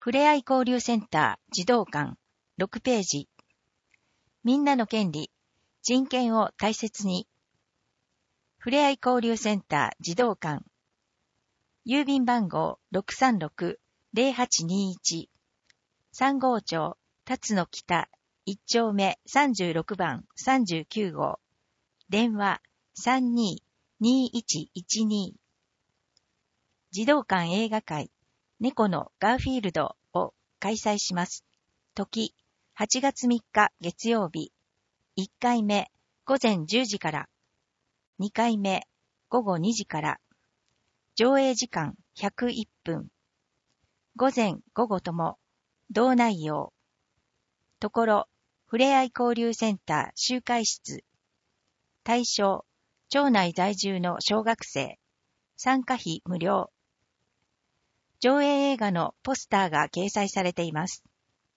ふれあい交流センター児童館6ページ。みんなの権利、人権を大切に。ふれあい交流センター児童館。郵便番号 636-0821。三郷町、辰野北、1丁目36番39号。電話32-2112。児童館映画会、猫のガーフィールドを開催します。時、8月3日月曜日。1回目、午前10時から。2回目、午後2時から。上映時間101分。午前午後とも、同内容。ところ、ふれあい交流センター集会室。対象、町内在住の小学生。参加費無料。上映映画のポスターが掲載されています。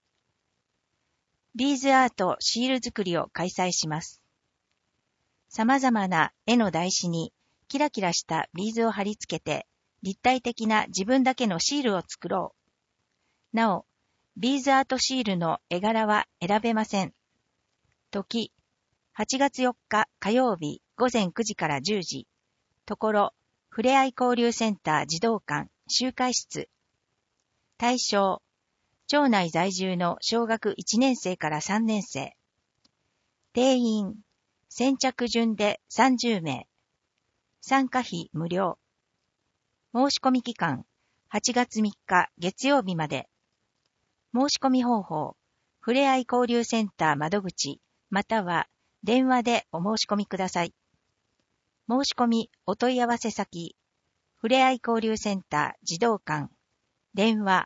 ビーズアートシール作りを開催します。様々な絵の台紙にキラキラしたビーズを貼り付けて立体的な自分だけのシールを作ろう。なお、ビーズアートシールの絵柄は選べません。時、8月4日火曜日午前9時から10時。ところ、ふれあい交流センター児童館集会室。対象、町内在住の小学1年生から3年生。定員、先着順で30名。参加費無料。申し込み期間、8月3日月曜日まで。申し込み方法、ふれあい交流センター窓口、または電話でお申し込みください。申し込みお問い合わせ先、ふれあい交流センター児童館、電話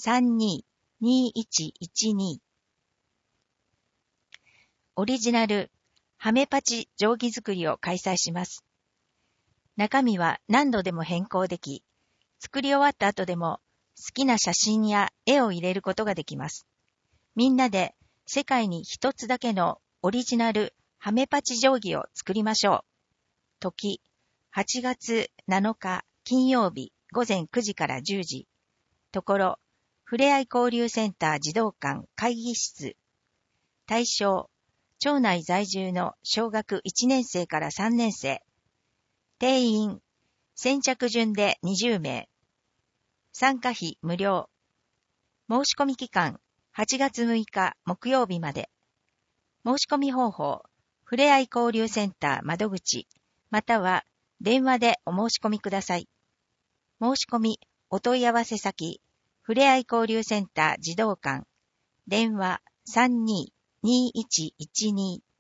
32-2112。オリジナル、ハメパチ定規作りを開催します。中身は何度でも変更でき、作り終わった後でも好きな写真や絵を入れることができます。みんなで世界に一つだけのオリジナルハメパチ定規を作りましょう。時、8月7日金曜日午前9時から10時。ところ、ふれあい交流センター児童館会議室。対象、町内在住の小学1年生から3年生。定員、先着順で20名。参加費無料。申し込み期間、8月6日木曜日まで。申し込み方法、ふれあい交流センター窓口、または電話でお申し込みください。申し込み、お問い合わせ先、ふれあい交流センター児童館、電話32-2112。